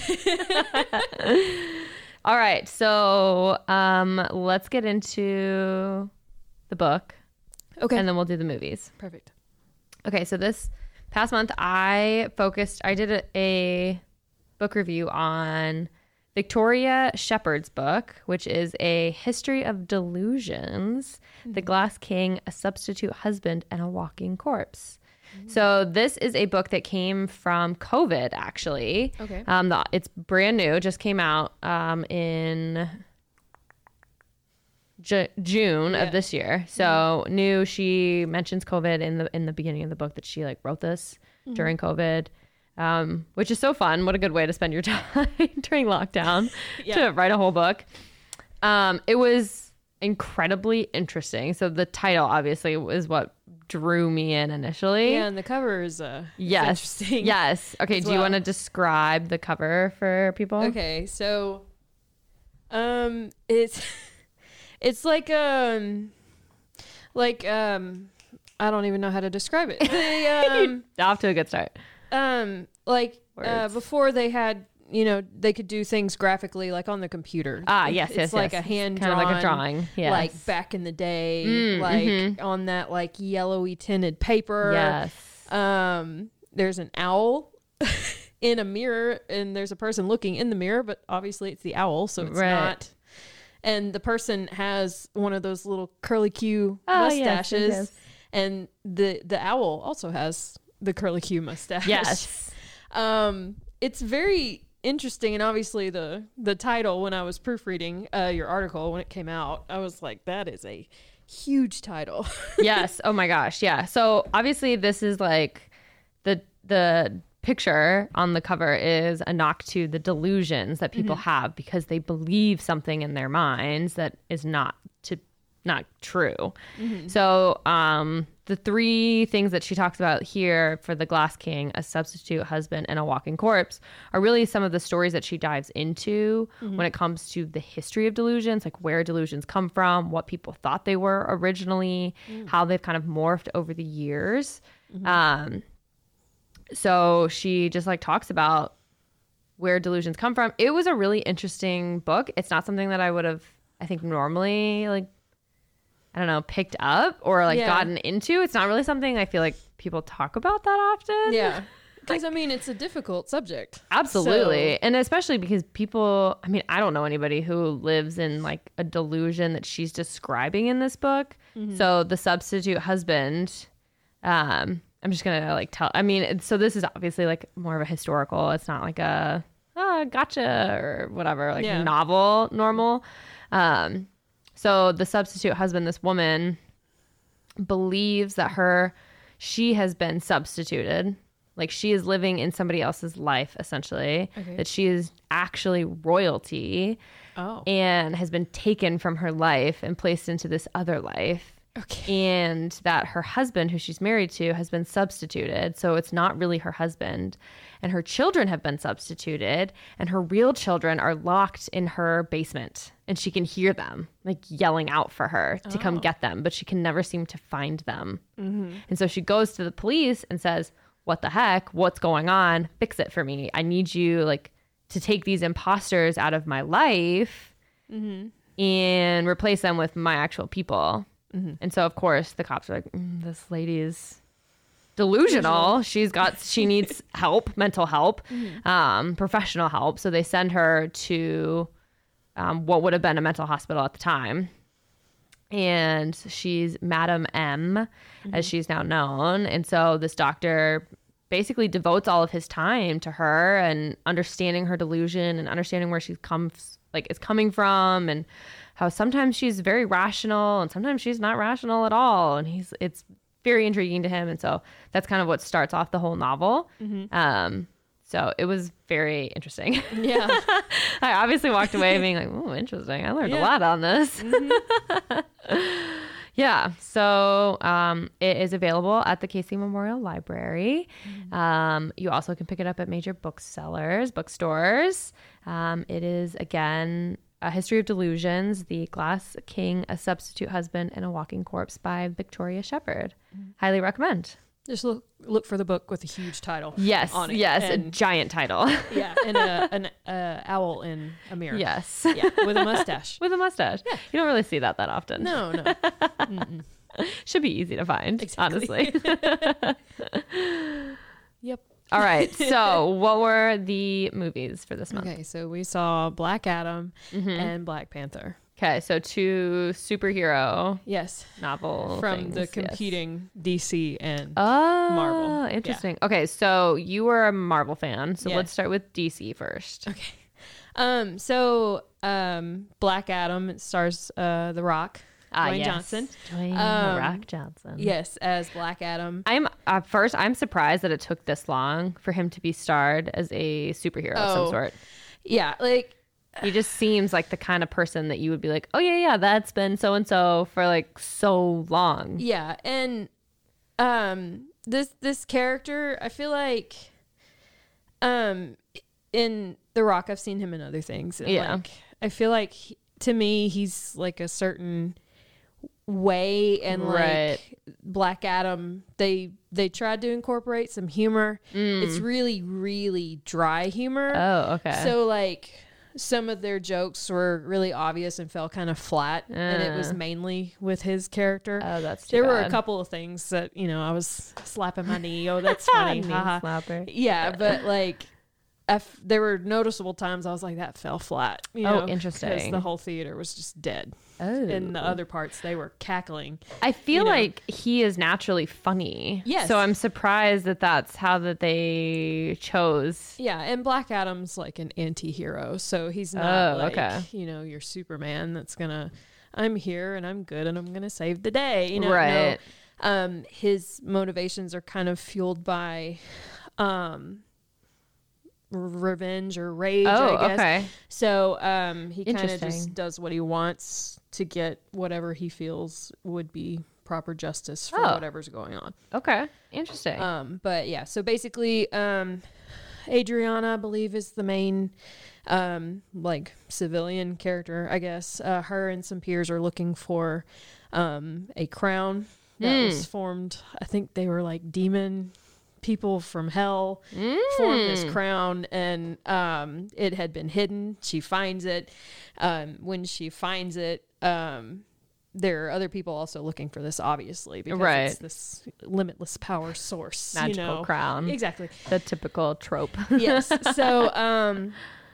All right. So let's get into the book. Okay. And then we'll do the movies. Perfect. Okay. So this past month, I did a book review on Victoria Shepard's book, which is A History of Delusions, The Glass King, A Substitute Husband, and a Walking Corpse. So this is a book that came from COVID, actually. Okay. It's brand new, just came out in June of this year. So new. She mentions COVID in the beginning of the book that she wrote this during COVID, which is so fun. What a good way to spend your time during lockdown to write a whole book. It was incredibly interesting. So the title obviously is what drew me in initially. Yeah, and the cover is interesting. Yes. Okay, do you want to describe the cover for people? Okay, so it's like I don't even know how to describe it. They, off to a good start. Before they had, they could do things graphically like on the computer. It's like a hand kind of like a drawing. Yes. Like back in the day, on that like yellowy tinted paper. Yes. There's an owl in a mirror, and there's a person looking in the mirror, but obviously it's the owl, so it's not. And the person has one of those little curly Q mustaches, yes. and the owl also has the curly Q mustache. Yes. It's very interesting, and obviously the title, when I was proofreading your article when it came out, I was like, that is a huge title. Yes. Oh my gosh. Yeah. So obviously this is like the picture on the cover is a knock to the delusions that people have because they believe something in their minds that is not true. So the three things that she talks about here for the Glass King, a substitute husband, and a walking corpse are really some of the stories that she dives into when it comes to the history of delusions, like where delusions come from, what people thought they were originally, how they've kind of morphed over the years. So she just like talks about where delusions come from. It was a really interesting book. It's not something that I would have, I think, normally picked up or gotten into. It's not really something I feel like people talk about that often. Yeah. Because, it's a difficult subject. Absolutely. So. And especially because people, I don't know anybody who lives in like a delusion that she's describing in this book. So the substitute husband, I'm just going to tell, so this is obviously like more of a historical. It's not like a, gotcha or whatever, novel normal. So the substitute husband, this woman believes that she has been substituted. Like she is living in somebody else's life, essentially. Okay. That she is actually royalty and has been taken from her life and placed into this other life. Okay. And that her husband, who she's married to, has been substituted. So it's not really her husband. And her children have been substituted. And her real children are locked in her basement. And she can hear them yelling out for her to come get them. But she can never seem to find them. And so she goes to the police and says, what the heck? What's going on? Fix it for me. I need you to take these imposters out of my life and replace them with my actual people. And so, of course, the cops are like, this lady is delusional. She needs help, mental help, professional help. So they send her to what would have been a mental hospital at the time. And she's Madam M, as she's now known. And so this doctor basically devotes all of his time to her and understanding her delusion and understanding where she is coming from, and how sometimes she's very rational and sometimes she's not rational at all. And it's very intriguing to him. And so that's kind of what starts off the whole novel. So it was very interesting. Yeah. I obviously walked away being like, oh, interesting. I learned a lot on this. Yeah. So it is available at the Casey Memorial Library. You also can pick it up at major bookstores. It is, again, A History of Delusions, The Glass King, A Substitute Husband, and a Walking Corpse by Victoria Shepherd. Highly recommend. Just look for the book with a huge title. Yes, on it. Yes, a giant title. Yeah, and an owl in a mirror. Yes. Yeah, with a mustache. With a mustache. Yeah. You don't really see that often. No. Should be easy to find, honestly. Yep. All right. So what were the movies for this month? Okay, so we saw Black Adam and Black Panther. Okay, so two superhero novel from things, the competing DC and Marvel. Interesting. Yeah. Okay, so you were a Marvel fan, so let's start with DC first. Okay. So Black Adam, it stars The Rock. Dwayne yes. Johnson. Dwayne The Rock Johnson. Yes, as Black Adam. I'm surprised that it took this long for him to be starred as a superhero of some sort. Yeah, like He just seems like the kind of person that you would be like, oh yeah, that's been so and so for like so long. yeah, and this character, I feel like in The Rock, I've seen him in other things. And Yeah. like, I feel like to me he's like a certain way, and Right. like Black Adam, they tried to incorporate some humor. It's really, really dry humor. Oh, okay. So like some of their jokes were really obvious and fell kind of flat, and it was mainly with his character. Oh, that's too There were a bad. couple of things that I was slapping my knee. Oh, that's funny. Knee haha. slapper. Yeah, but like there were noticeable times I was like, that fell flat. Interesting. Because the whole theater was just dead. Oh. And the other parts, they were cackling. I feel like he is naturally funny. Yes. So I'm surprised that that's how that they chose. Yeah, and Black Adam's like an anti-hero, so he's not Oh, like, okay. your Superman that's gonna, I'm here and I'm good and I'm gonna save the day. Right. No. His motivations are kind of fueled by revenge or rage, Oh, I guess. okay. So he kind of Interesting. just does what he wants to get whatever he feels would be proper justice for whatever's going on. Okay. Interesting. But yeah, so basically, Adriana, I believe, is the main, like civilian character, I guess. Her and some peers are looking for, a crown that was formed. I think they were like demon people from hell formed this crown, and it had been hidden. She finds it. When she finds it, there are other people also looking for this, obviously, because Right. it's this limitless power source. Magical crown. Exactly. The typical trope. Yes. So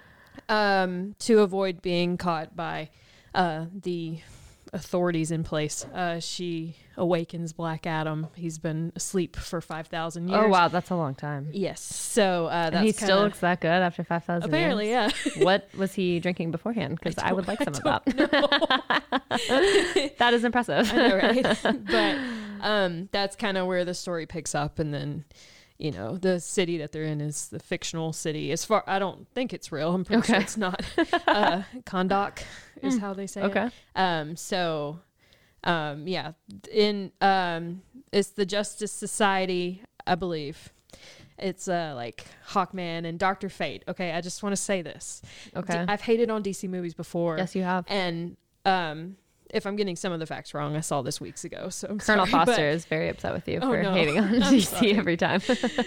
to avoid being caught by the authorities in place, she awakens Black Adam. He's been asleep for 5,000 years. Oh, wow. That's a long time. Yes. So that's And he kinda, still looks that good after 5,000 apparently, years. yeah. What was he drinking beforehand? Because I would like some of that. That is impressive. I know, right? But that's kind of where the story picks up, and then the city that they're in is the fictional city. As far, I don't think it's real. I'm pretty sure it's not. Kondak is how they say Okay. it. So yeah, in it's the Justice Society, I believe. It's like Hawkman and Dr. Fate. Okay, I just want to say this. Okay. I've hated on DC movies before. Yes, you have. And if I'm getting some of the facts wrong, I saw this weeks ago. So I'm Colonel sorry, Foster is very upset with you Oh, for no. hating on I'm DC sorry. every time.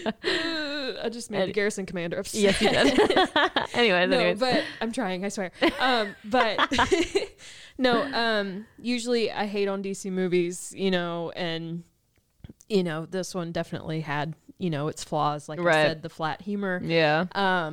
I just made the Garrison Commander upset. Yes, you did. anyways. But I'm trying, I swear. But no, usually I hate on DC movies, and this one definitely had, its flaws. Like I Right. said, the flat humor. Yeah.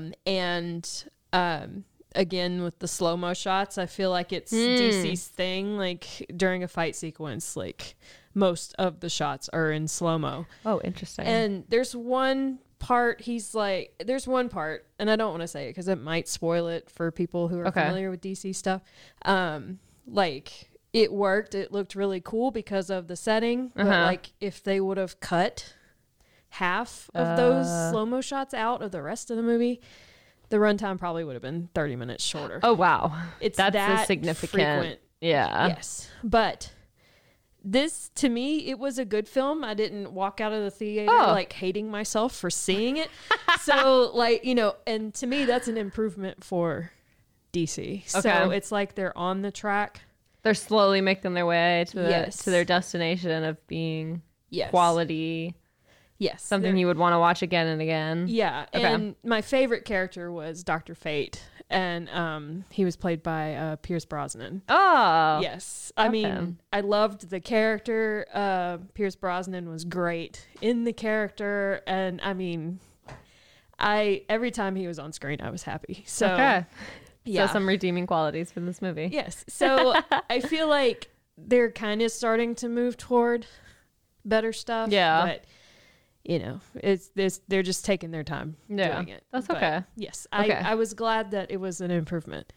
Again, with the slow-mo shots, I feel like it's DC's thing. Like during a fight sequence, like most of the shots are in slow-mo. Oh, interesting. And there's one part, and I don't want to say it because it might spoil it for people who are Okay. familiar with DC stuff. Like it worked. It looked really cool because of the setting. But like if they would have cut half of those slow-mo shots out of the rest of the movie, the runtime probably would have been 30 minutes shorter. Oh, wow. It's That's that a significant. frequent. Yeah. Yes. But this, to me, it was a good film. I didn't walk out of the theater like hating myself for seeing it. So like, and to me, that's an improvement for DC. So Okay. it's like they're on the track. They're slowly making their way to Yes. to their destination of being Yes. quality, Yes. something you would want to watch again and again. Yeah. Okay. And my favorite character was Dr. Fate. And he was played by Pierce Brosnan. Oh. Yes. I mean, him. I loved the character. Pierce Brosnan was great in the character. And I mean, every time he was on screen, I was happy. So, Okay. yeah. So some redeeming qualities for this movie. Yes. So I feel like they're kind of starting to move toward better stuff. Yeah. But, they're just taking their time Yeah, doing it. that's But, okay. yes. Okay. I was glad that it was an improvement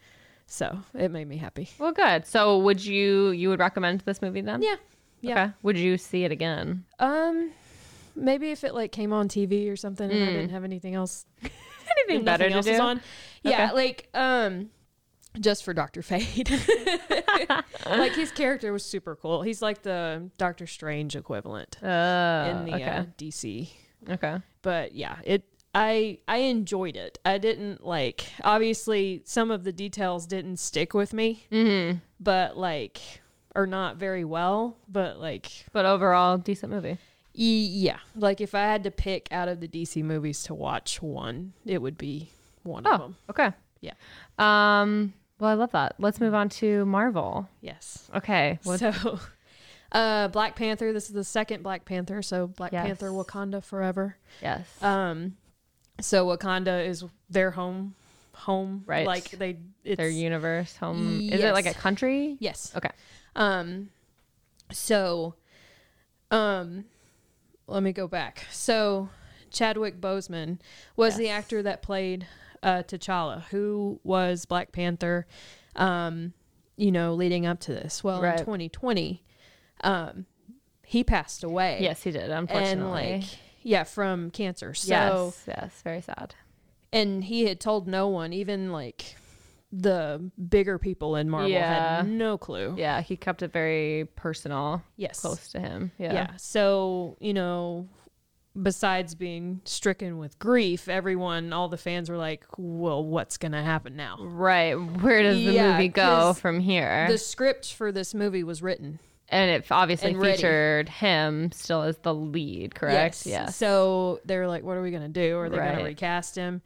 So it made me happy. Well, good. So would you would recommend this movie then? Yeah. Okay. Would you see it again? Maybe if it like came on TV or something and I didn't have anything else. Anything better to else do? is on. Yeah, Okay. like just for Dr. Fate. Like his character was super cool. He's like the Doctor Strange equivalent in the DC. Okay. But yeah, I enjoyed it. I didn't like, obviously some of the details didn't stick with me, but like, or not very well, but like, But overall, decent movie. yeah, like if I had to pick out of the DC movies to watch one, it would be one of them. Okay. Yeah. Well, I love that. Let's move on to Marvel. Yes. Okay. So, Black Panther. This is the second Black Panther. So Black Yes. Panther, Wakanda forever. Yes. So Wakanda is their home, Right. Like it's Their universe, home. Is it Yes. like a country? Yes. Okay. So, let me go back. So, Chadwick Boseman was the actor that played T'Challa, who was Black Panther, leading up to this. Well, Right. in 2020, he passed away. Yes, he did. Unfortunately. And from cancer. So, yes, very sad. and he had told no one, even like the bigger people in Marvel Yeah. had no clue. Yeah, he kept it very personal. Yes. Close to him. Yeah. So, besides being stricken with grief, all the fans were like, well, what's going to happen now? Right. Where does the Yeah, movie go 'cause from here? The script for this movie was written. And it obviously and ready. featured him still as the lead, correct? Yes. So they were like, what are we going to do? Are they going to Right. recast him?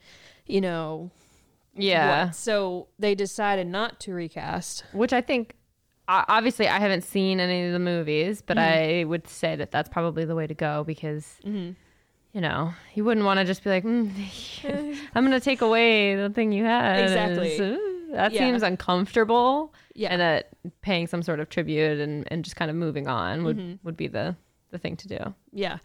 Yeah. What? So they decided not to recast. Which I think, obviously, I haven't seen any of the movies, but I would say that that's probably the way to go because, you wouldn't want to just be like, I'm going to take away the thing you had. Exactly. That Yeah. seems uncomfortable. Yeah. And that paying some sort of tribute and just kind of moving on would be the thing to do. Yeah.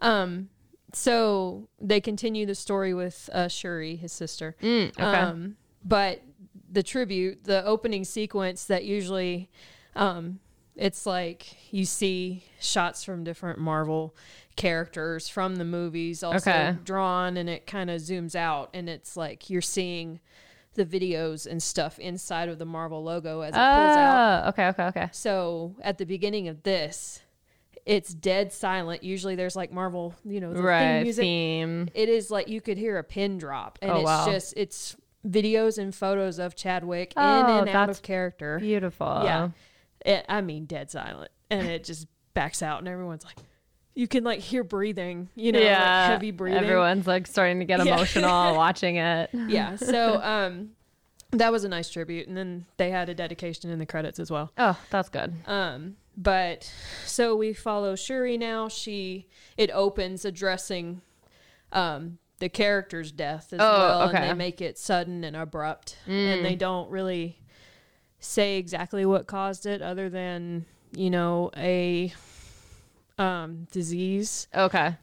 So they continue the story with Shuri, his sister. Okay. But the tribute, the opening sequence that usually it's like you see shots from different Marvel characters from the movies also drawn, and it kind of zooms out and it's like you're seeing the videos and stuff inside of the Marvel logo as it pulls out. Okay. So at the beginning of this, it's dead silent. Usually there's like Marvel, the theme music. Theme. It is like you could hear a pin drop, and it's videos and photos of Chadwick in and out of character. Beautiful. Yeah. Dead silent. And it just backs out and everyone's like, you can like hear breathing, like heavy breathing. Everyone's like starting to get emotional watching it. Yeah. So that was a nice tribute. And then they had a dedication in the credits as well. Oh, that's good. But so we follow Shuri now. It opens addressing the character's death as well. Okay. And they make it sudden and abrupt. And they don't really say exactly what caused it other than, a disease. Okay.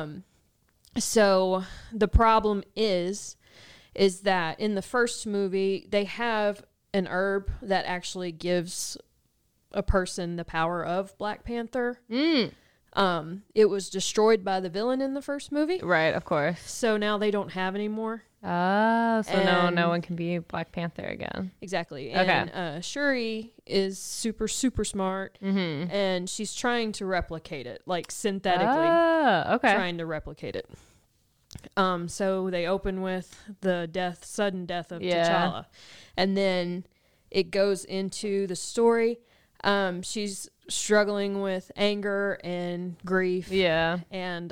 So the problem is that in the first movie, they have an herb that actually gives a person the power of Black Panther. It was destroyed by the villain in the first movie. Right, of course. So now they don't have any more. Oh, so And- no one can be Black Panther again. Exactly. Okay. And Shuri is super, super smart. And she's trying to replicate it, like synthetically. Oh, okay. Trying to replicate it. So they open with the sudden death of T'Challa. And then it goes into the story. She's struggling with anger and grief. Yeah. And,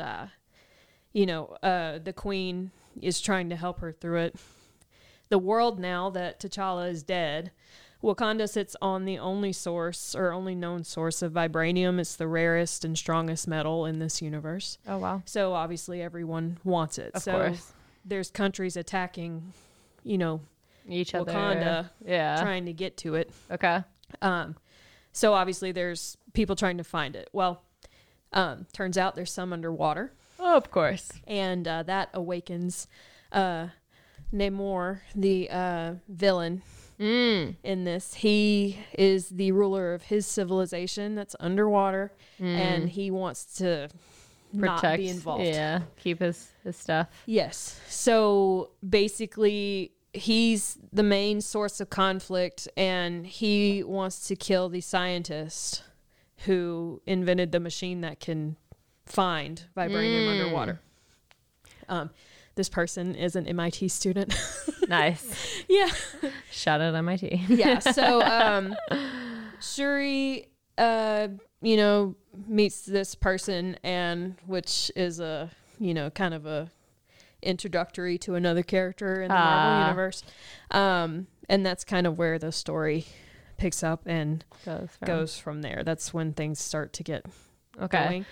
the queen is trying to help her through it. The world, now that T'Challa is dead, Wakanda sits on the only known source of vibranium. It's the rarest and strongest metal in this universe. Oh, wow. So obviously everyone wants it. Of so course. there's countries attacking, Each other. Wakanda, Yeah. trying to get to it. Okay. So obviously there's people trying to find it. Well, turns out there's some underwater. Oh, of course. And that awakens Namor, the villain, in this. He is the ruler of his civilization that's underwater, and he wants to not be involved. Yeah, keep his stuff. Yes. So basically, he's the main source of conflict, and he wants to kill the scientist who invented the machine that can find vibranium underwater. This person is an MIT student. Nice. Yeah. Shout out MIT. Yeah. So Shuri, meets this person, and which is a, kind of a introductory to another character in the Marvel universe. And that's kind of where the story picks up and goes from there. That's when things start to get going.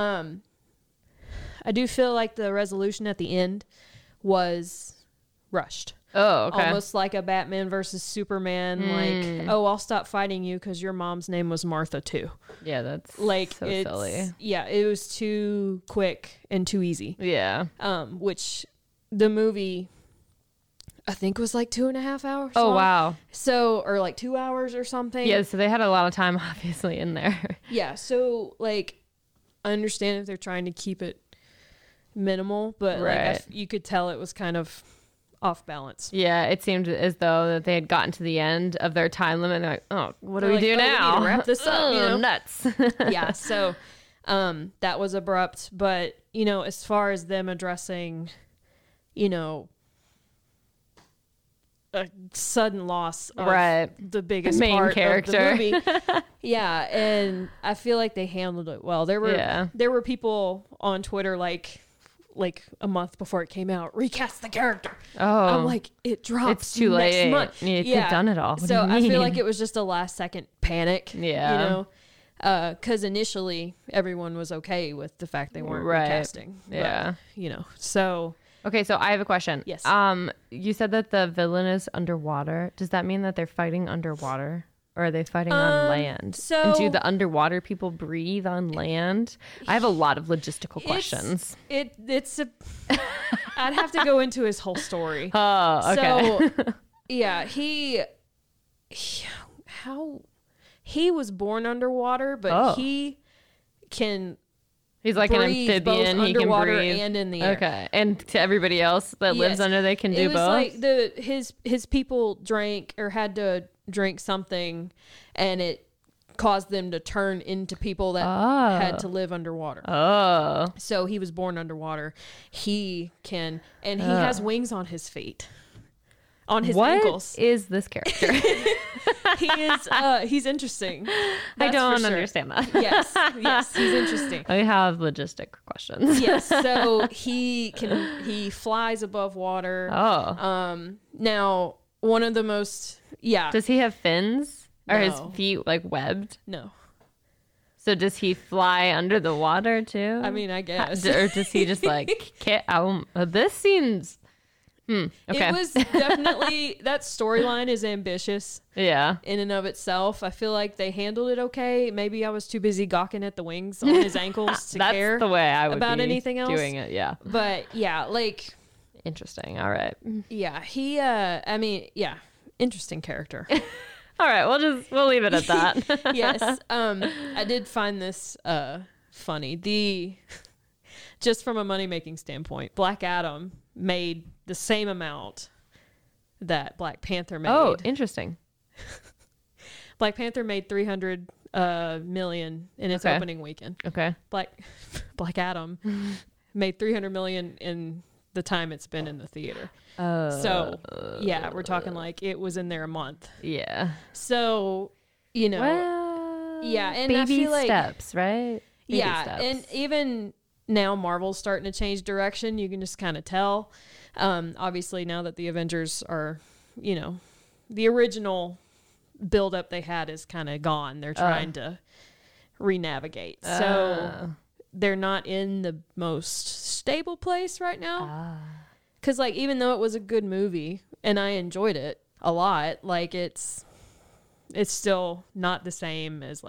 I do feel like the resolution at the end was rushed. Oh, okay. Almost like a Batman versus Superman. Like, I'll stop fighting you because your mom's name was Martha too. Yeah, that's like so silly. Yeah, it was too quick and too easy. Yeah. Which the movie, I think, was like 2.5 hours. Oh, long. wow. So, or like 2 hours or something. Yeah, so they had a lot of time obviously in there. Yeah, so like, I understand if they're trying to keep it minimal, but like you could tell it was kind of off balance. Yeah, it seemed as though that they had gotten to the end of their time limit and they're like, oh, what do we do now? We need to wrap this up, Nuts. Yeah, so that was abrupt, but as far as them addressing a sudden loss of the biggest main part character of the movie. Yeah, and I feel like they handled it well. There were people on Twitter like a month before it came out, recast the character. Oh, I'm like, it drops. It's too next late. month. You could have done it all. What so do you I feel mean? like it was just a last second panic. Yeah, because initially everyone was okay with the fact they weren't recasting. Yeah, but, so. Okay, so I have a question. Yes. You said that the villain is underwater. Does that mean that they're fighting underwater? Or are they fighting on land? So and do the underwater people breathe on land? I have a lot of logistical questions. It's I'd have to go into his whole story. Oh, okay. So yeah, he was born underwater, but he can. He's like an amphibian. Both he can underwater breathe and in the air. Okay, and to everybody else that lives under, they can do both. It was like his people drank or had to drink something, and it caused them to turn into people that had to live underwater. Oh, so he was born underwater. He can, and he has wings on his feet, on his ankles. What is this character? He is. He's interesting. I don't understand that. Yes, he's interesting. I have logistic questions. Yes, so he flies above water. Oh. Now one of the most Does he have fins? No. Are his feet like webbed? No. So does he fly under the water too? I mean, I guess. Or does he just like this seems okay. It was definitely that storyline is ambitious. Yeah. In and of itself. I feel like they handled it okay. Maybe I was too busy gawking at the wings on his ankles to care the way I would about be anything else. Doing it, yeah. But yeah, like interesting. All right. Yeah, he interesting character. All right, we'll leave it at that. Yes. I did find this funny. Just from a money-making standpoint, Black Adam made the same amount that Black Panther made. Oh, interesting. Black Panther made $300 million in its opening weekend. Okay. Black Adam made $300 million in the time it's been in the theater. So yeah, we're talking like it was in there a month. Yeah. So well, yeah, and baby I feel like steps, right? Baby steps. And even now Marvel's starting to change direction. You can just kind of tell. Obviously, now that the Avengers are, the original buildup they had is kind of gone. They're trying to re-navigate. So they're not in the most stable place right now. Because, even though it was a good movie and I enjoyed it a lot, it's still not the same as,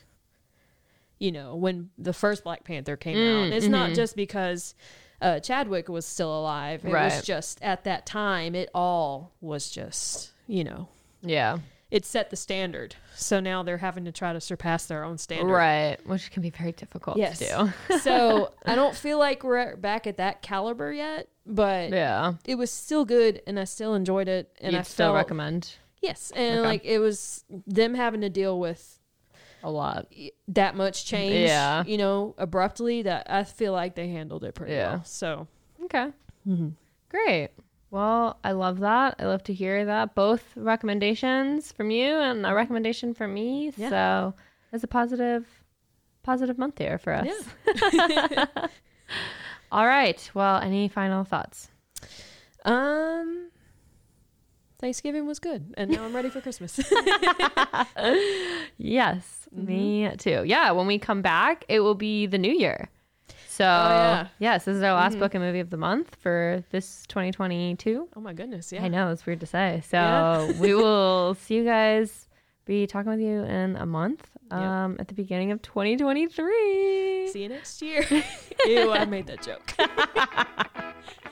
when the first Black Panther came out. And it's not just because Chadwick was still alive. It was just at that time, it all was just, Yeah. it set the standard. So now they're having to try to surpass their own standard. Right. Which can be very difficult to do. So I don't feel like we're back at that caliber yet, but Yeah. it was still good and I still enjoyed it. And You'd I still felt, recommend yes. And like it was them having to deal with a lot. that much change, Yeah. you know, abruptly, that I feel like they handled it pretty well. So Okay. Great. Well, I love that. I love to hear that. Both recommendations from you and a recommendation from me. Yeah. So it's a positive month here for us. yeah. All right. Well, any final thoughts? Thanksgiving was good, and now I'm ready for Christmas. Yes, me too. Yeah, when we come back, it will be the new year. So, yes, this is our last book and movie of the month for this 2022. Oh my goodness, yeah. I know, it's weird to say. So, Yeah. we will see you guys, be talking with you in a month at the beginning of 2023. See you next year. Ew, I made that joke.